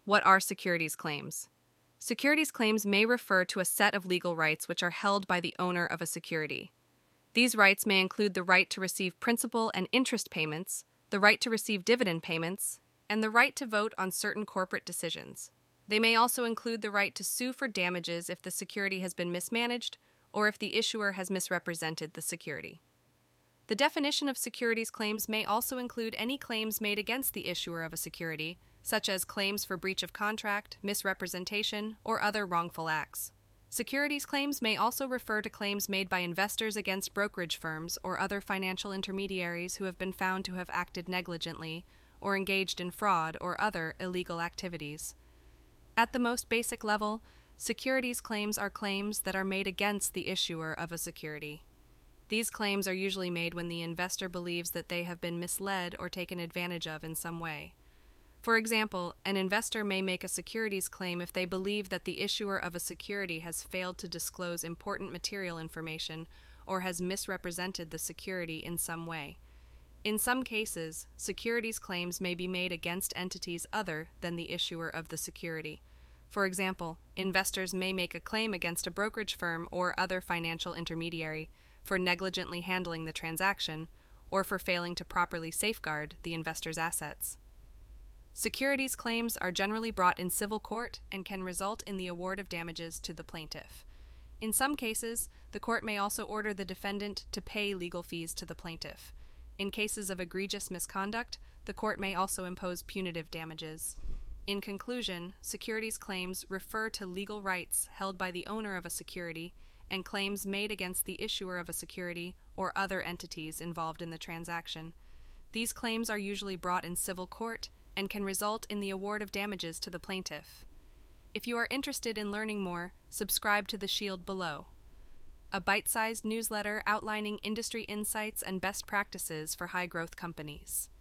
What are securities claims? Securities claims may refer to a set of legal rights which are held by the owner of a security. These rights may include the right to receive principal and interest payments, the right to receive dividend payments, and the right to vote on certain corporate decisions. They may also include the right to sue for damages if the security has been mismanaged or if the issuer has misrepresented the security. The definition of securities claims may also include any claims made against the issuer of a security, such as claims for breach of contract, misrepresentation, or other wrongful acts. Securities claims may also refer to claims made by investors against brokerage firms or other financial intermediaries who have been found to have acted negligently or engaged in fraud or other illegal activities. At the most basic level, securities claims are claims that are made against the issuer of a security. These claims are usually made when the investor believes that they have been misled or taken advantage of in some way. For example, an investor may make a securities claim if they believe that the issuer of a security has failed to disclose important material information or has misrepresented the security in some way. In some cases, securities claims may be made against entities other than the issuer of the security. For example, investors may make a claim against a brokerage firm or other financial intermediary for negligently handling the transaction or for failing to properly safeguard the investor's assets. Securities claims are generally brought in civil court and can result in the award of damages to the plaintiff. In some cases, the court may also order the defendant to pay legal fees to the plaintiff. In cases of egregious misconduct, the court may also impose punitive damages. In conclusion, securities claims refer to legal rights held by the owner of a security and claims made against the issuer of a security or other entities involved in the transaction. These claims are usually brought in civil court and can result in the award of damages to the plaintiff. If you are interested in learning more, subscribe to The Shield below, a bite-sized newsletter outlining industry insights and best practices for high-growth companies.